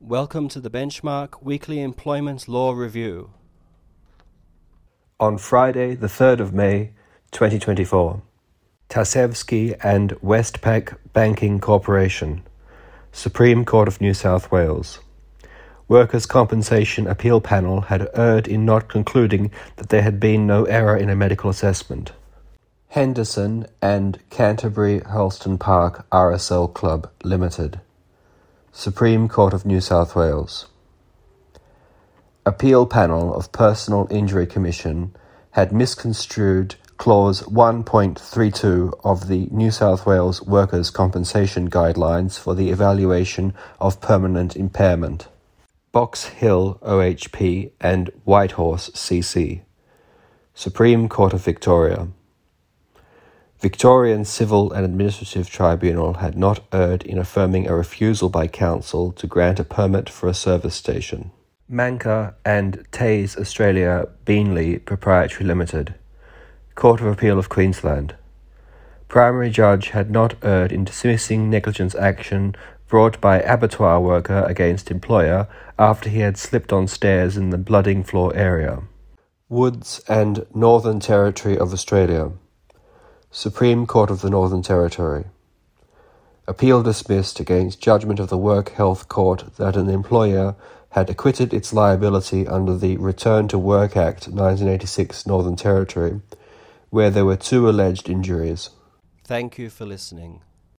Welcome to the Benchmark Weekly Employment Law Review. On Friday, the 3rd of May, 2024, Tasevsky and Westpac Banking Corporation, Supreme Court of New South Wales. Workers' Compensation Appeal Panel had erred in not concluding that there had been no error in a medical assessment. Henderson and Canterbury Halston Park RSL Club Limited, Supreme Court of New South Wales. Appeal Panel of Personal Injury Commission had misconstrued Clause 1.32 of the New South Wales Workers' Compensation Guidelines for the evaluation of permanent impairment. Box Hill OHP and Whitehorse CC, Supreme Court of Victoria. Victorian Civil and Administrative Tribunal had not erred in affirming a refusal by Council to grant a permit for a service station. Manca and Tays Australia Beanley Proprietary Limited, Court of Appeal of Queensland. Primary Judge had not erred in dismissing negligence action brought by abattoir worker against employer after he had slipped on stairs in the Blooding Floor area. Woods and Northern Territory of Australia, Supreme Court of the Northern Territory. Appeal dismissed against judgment of the Work Health Court that an employer had acquitted its liability under the Return to Work Act 1986 Northern Territory, where there were two alleged injuries. Thank you for listening.